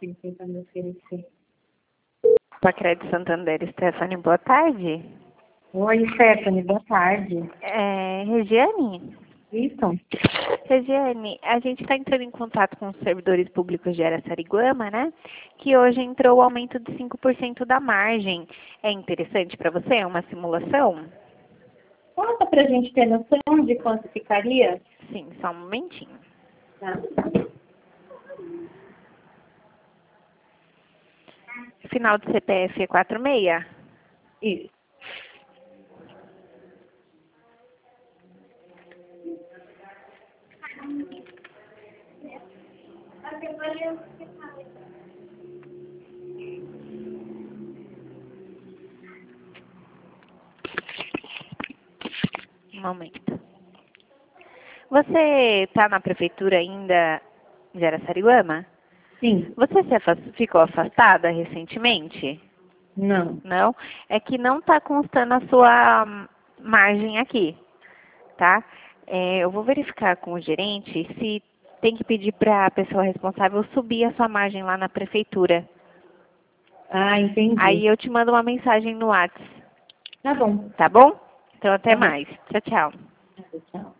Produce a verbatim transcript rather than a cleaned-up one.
ele tentando oferecer. Pacred Santander, Stephanie, boa tarde. Oi, Stephanie, boa tarde. É, Regiane? Isso? Regiane, a gente está entrando em contato com os servidores públicos de Araçariguama, né? Que hoje entrou o aumento de cinco por cento da margem. É interessante para você? É uma simulação? Conta pra gente ter noção de quanto ficaria? Sim, só um momentinho. Tá. Final do C P F é quatro seis? Isso. Um momento. Você está na prefeitura ainda de Araçariguama? Sim. Você se afas- ficou afastada recentemente? Não. Não? É que não está constando a sua hum, margem aqui, tá? É, eu vou verificar com o gerente se tem que pedir para a pessoa responsável subir a sua margem lá na prefeitura. Ah, entendi. Aí eu te mando uma mensagem no WhatsApp, Tá bom. tá bom? Então até Tá bom. mais. Tchau, tchau. Tchau.